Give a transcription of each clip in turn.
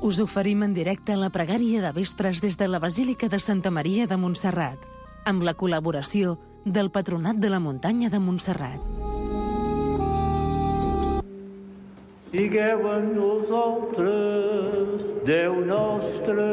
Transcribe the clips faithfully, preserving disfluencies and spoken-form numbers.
Us oferim en directe la pregària de vespres des de la Basílica de Santa Maria de Montserrat, amb la col·laboració del Patronat de la Muntanya de Montserrat. Digueu en nosaltres, Déu nostre.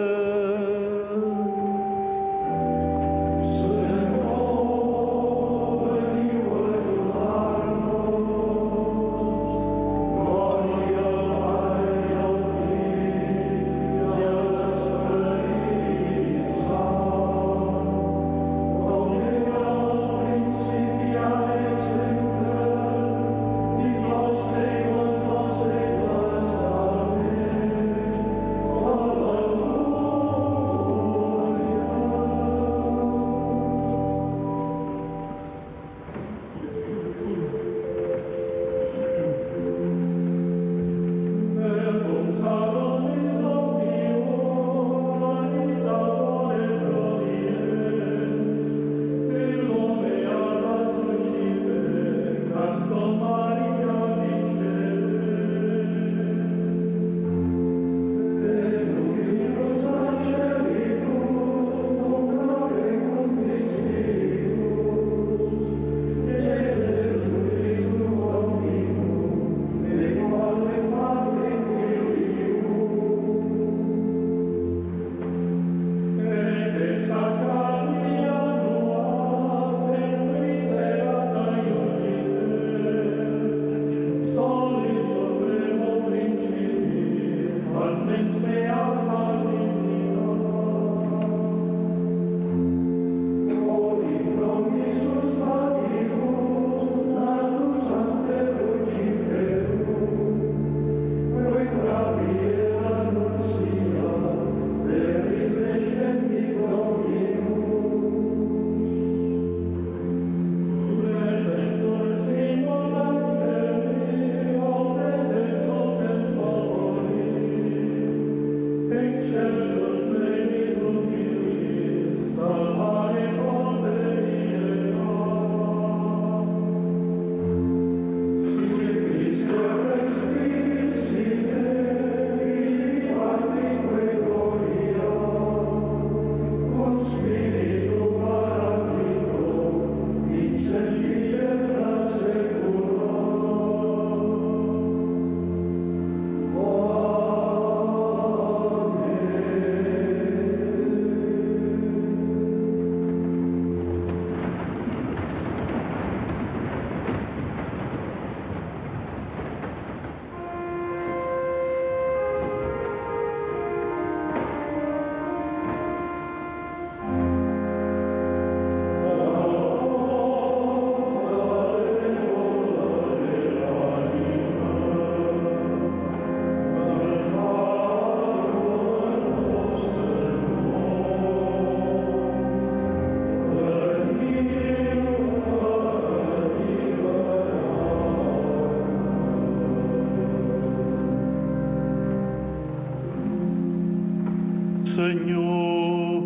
Senyor,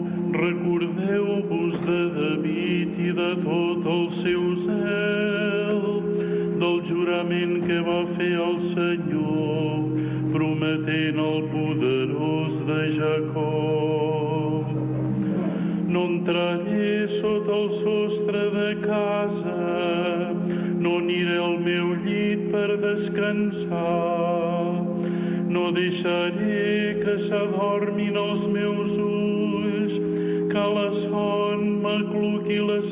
recordeu-vos de David i de tot el seu zel, del jurament que va fer el Senyor, prometent el poderós de Jacob. No entraré sota el sostre de casa, no aniré al meu llit per descansar. No deixaré que s'adormin els meus ulls, que la son m'acluqui les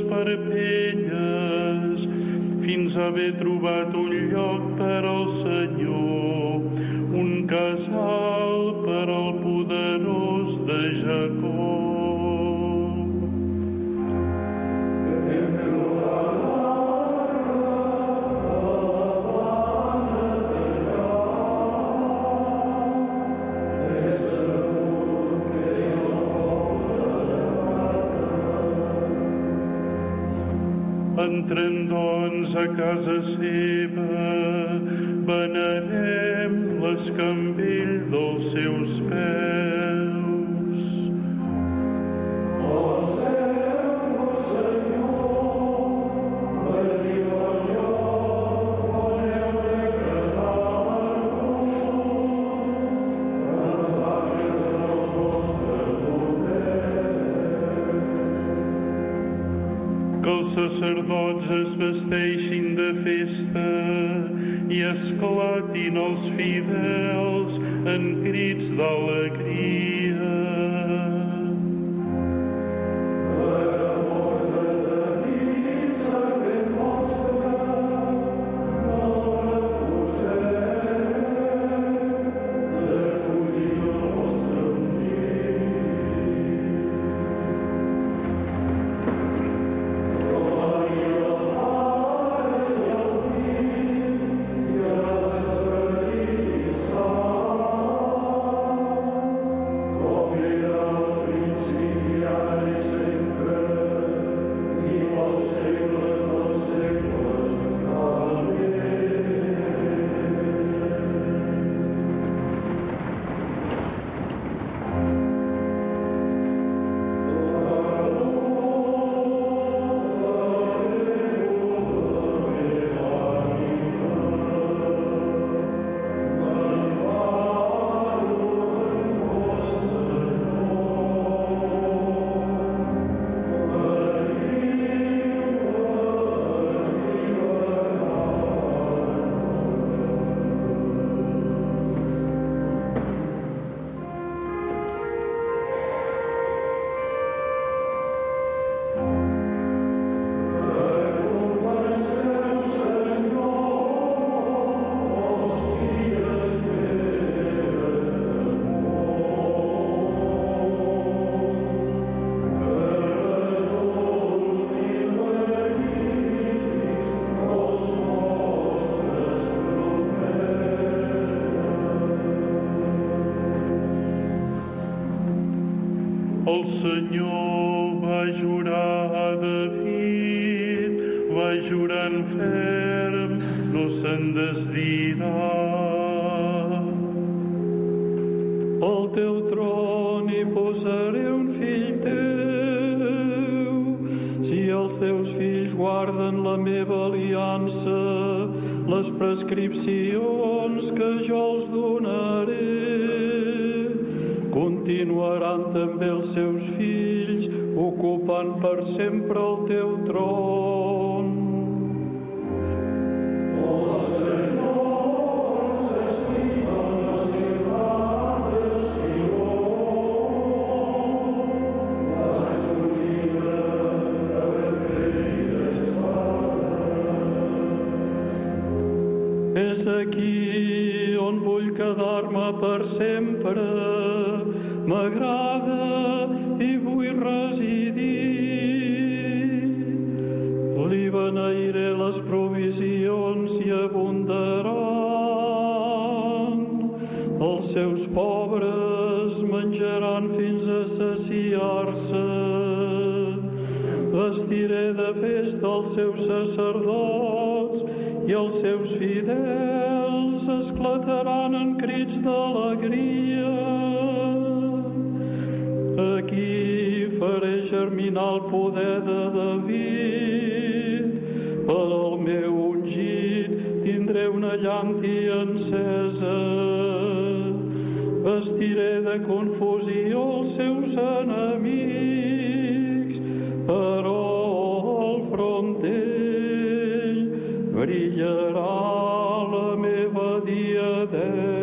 parpelles, fins a haver trobat un lloc per al Senyor, un casal per al poderós de Jacob. Entrem, doncs, a casa seva, venerem l'escambell dels seus peus. Oh, Senyor, oh, Senyor, veniu al lloc on heu d'exaltar-vos, els sacerdots es vesteixin de festa i esclatin els fidels en crits d'alegria. El Senyor va jurar a David, va jurar en ferm, no se'n desdirà. Al teu tron hi posaré un fill teu, si els teus fills guarden la meva aliança, les prescripcions que jo els donaré. Continuaran també els seus fills, ocupant per sempre el teu tron. El Senyor s'estima en la ciutat de Sió, l'escollida de Betlem i és aquí on vull quedar-me per sempre. M'agrada i vull residir. Li beneiré les provisions i abundaran. Els seus pobres menjaran fins a saciar-se. Vestiré de festa els seus sacerdots i els seus fidels esclataran en crits d'alegria. Aquí faré germinar el poder de David. Per al meu ungit tindré una llàntia encesa. Vestiré de confusió els seus enemics, però al front d'ell brillarà la meva diadema.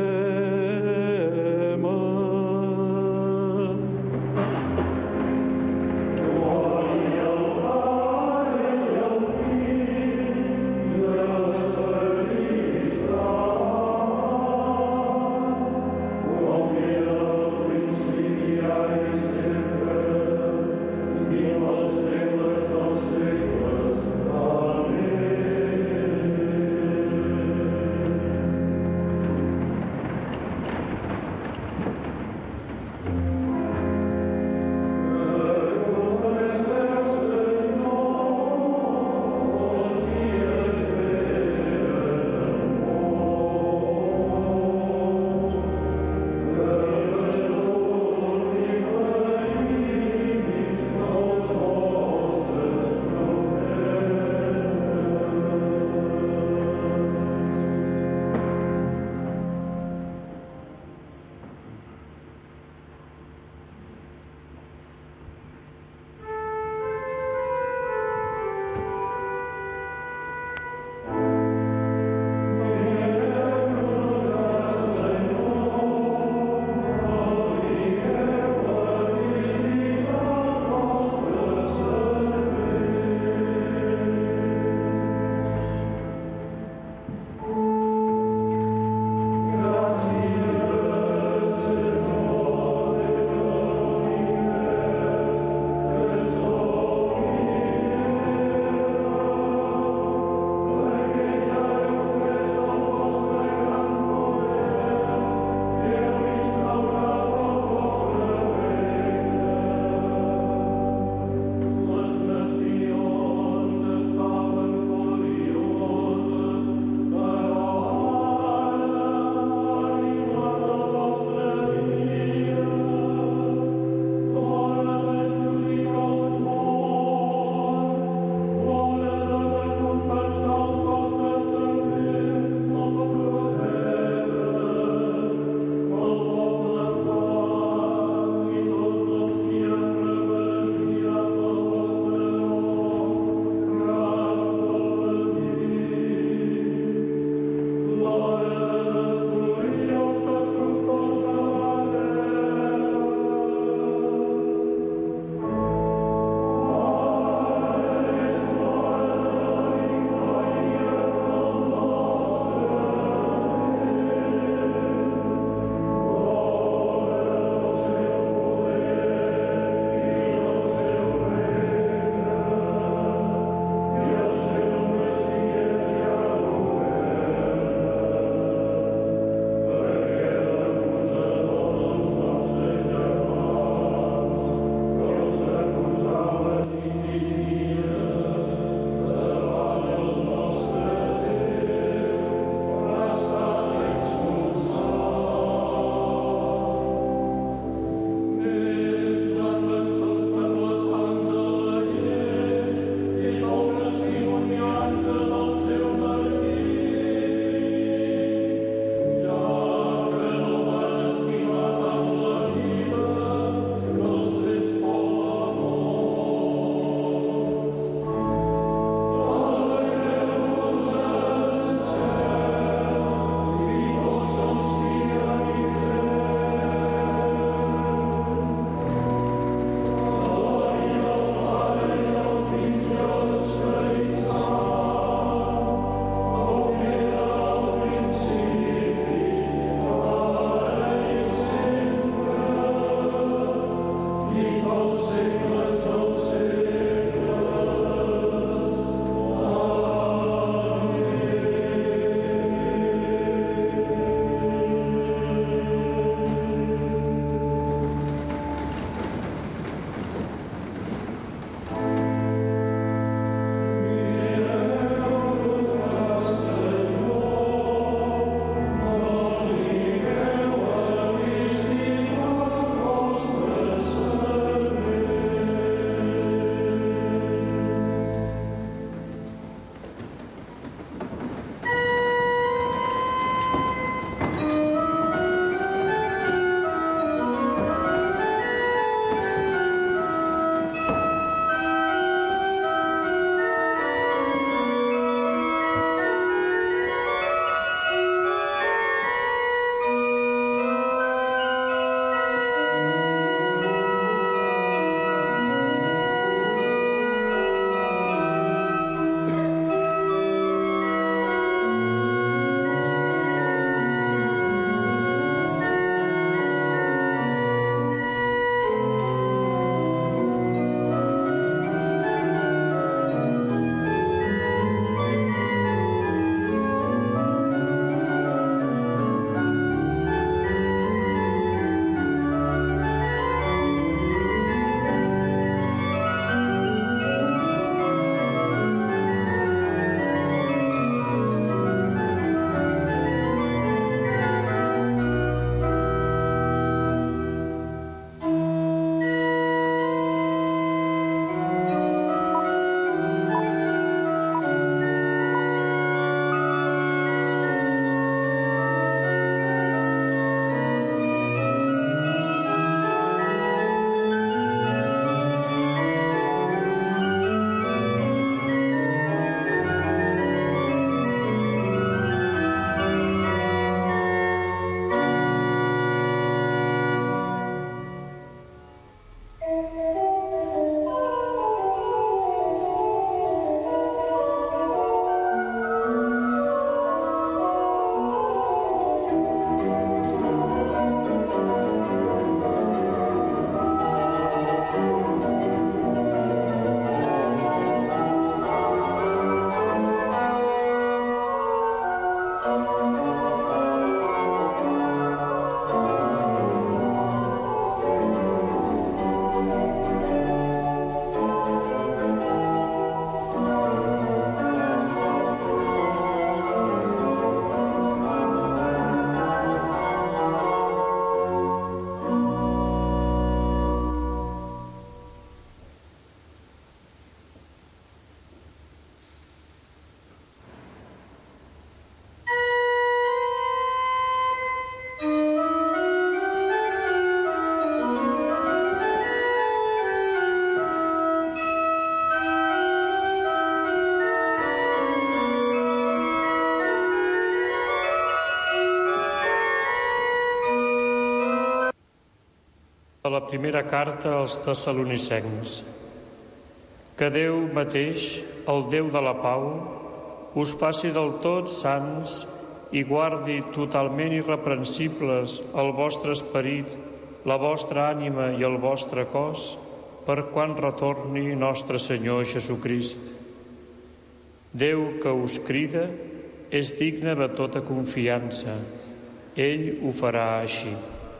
De la primera carta als Tessalonicencs. Que Déu mateix, el Déu de la pau, us faci del tot sants i guardi totalment irreprensibles el vostre esperit, la vostra ànima i el vostre cos, per quan retorni nostre Senyor Jesucrist. Déu que us crida és digne de tota confiança. Ell ho farà així.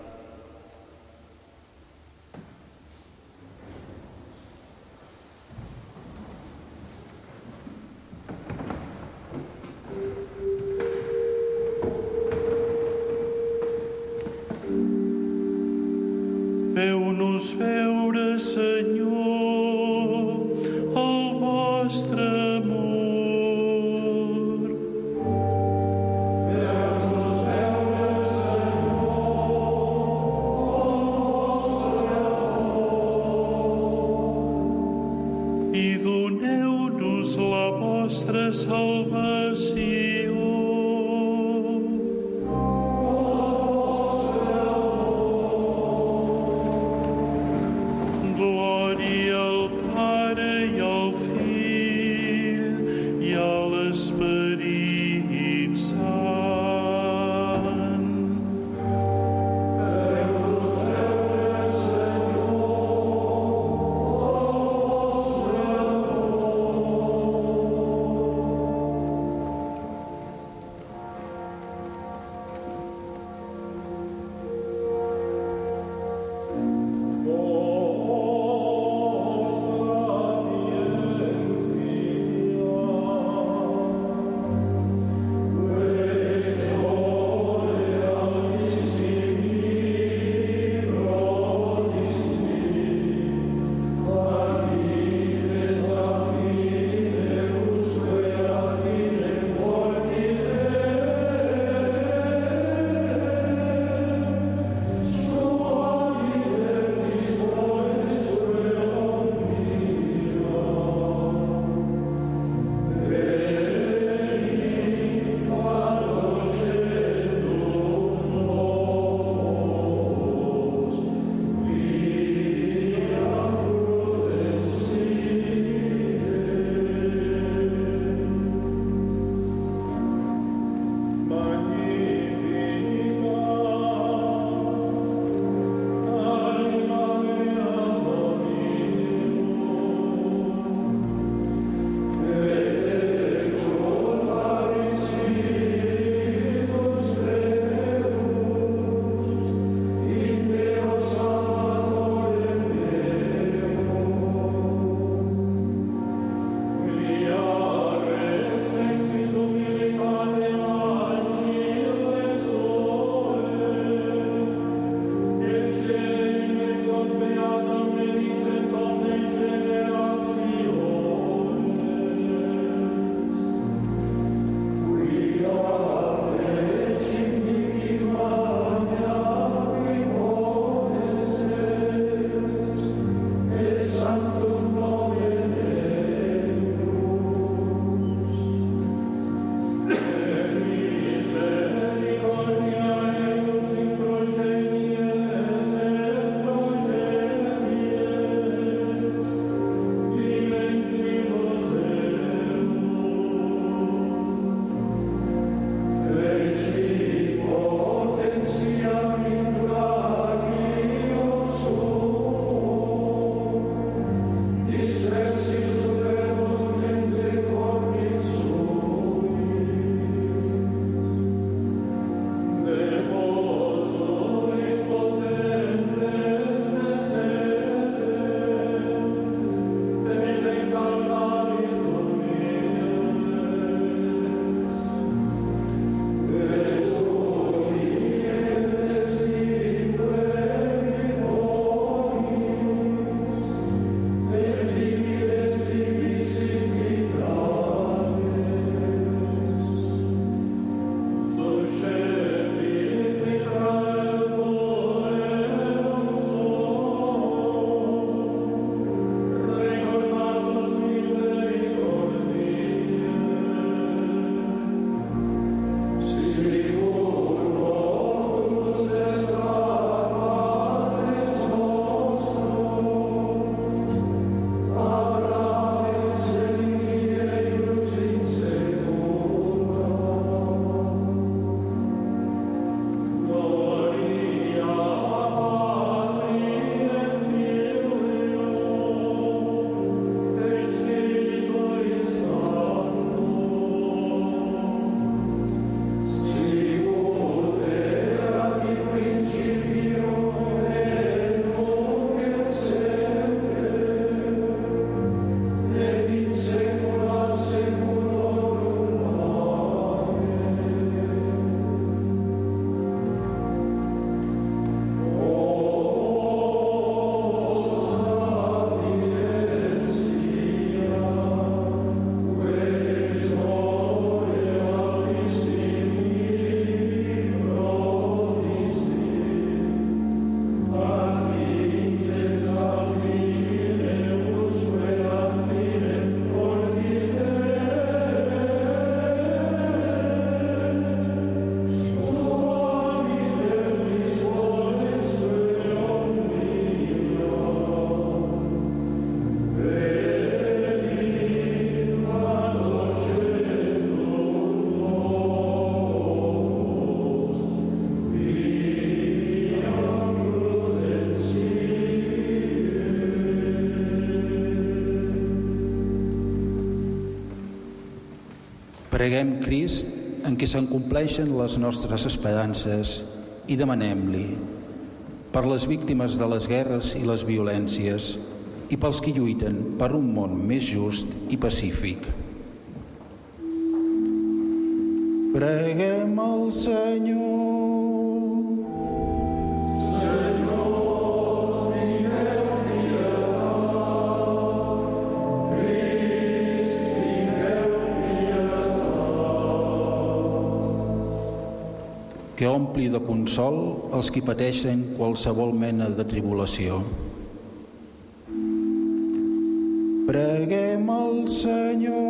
Feu-nos veure, Senyor, el vostre amor. Feu-nos veure, Senyor, Preguem Crist en què s'acompleixen les nostres esperances i demanem-li per les víctimes de les guerres i les violències i pels que lluiten per un món més just i pacífic. Preguem al Senyor. Que ompli de consol els qui pateixen qualsevol mena de tribulació. Preguem al Senyor.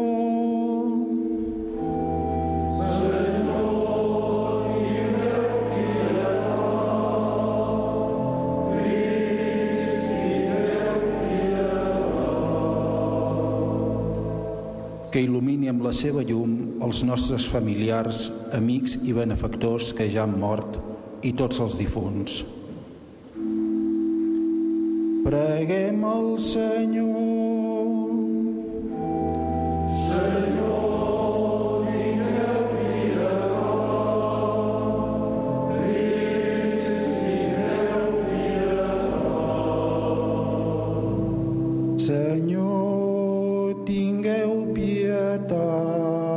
Que il·lumini amb la seva llum els nostres familiars, amics i benefactors que ja han mort i tots els difunts. Preguem al Senyor. Senyor, vingueu pietat. Crist, vingueu pietat. Senyor, tingueu pietat.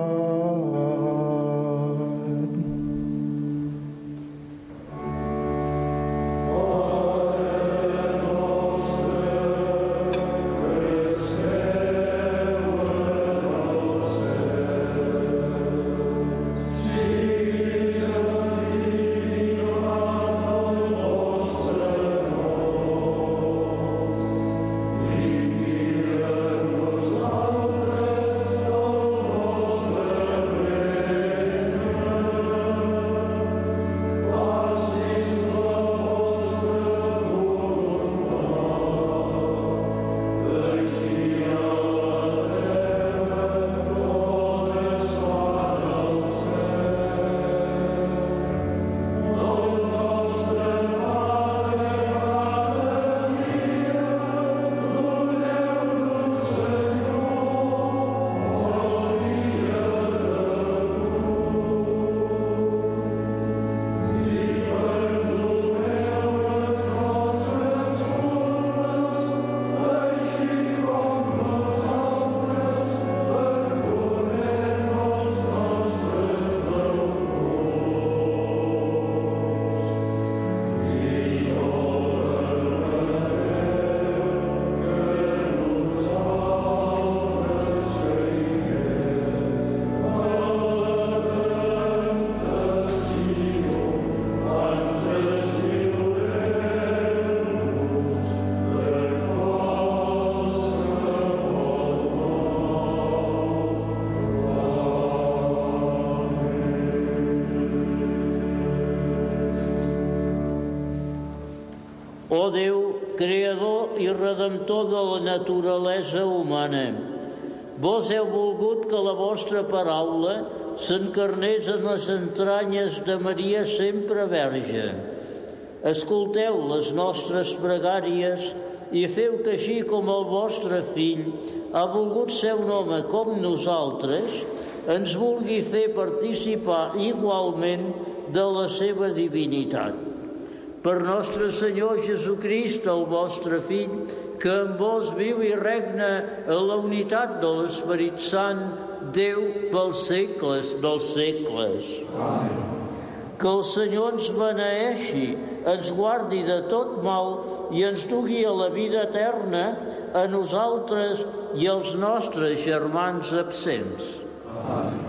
Ó Déu, creador i redemptor de la naturalesa humana, vos heu volgut que la vostra paraula s'encarnés en les entranyes de Maria sempre verge. Escolteu les nostres pregàries i feu que així com el vostre fill ha volgut ser un home com nosaltres, ens vulgui fer participar igualment de la seva divinitat. Per nostre Senyor Jesucrist, el vostre Fill, que en vos viu i regna en la unitat de l'Esperit Sant, Déu pels segles dels segles. Amén. Que el Senyor ens beneeixi, ens guardi de tot mal i ens dugui a la vida eterna, a nosaltres i als nostres germans absents. Amén.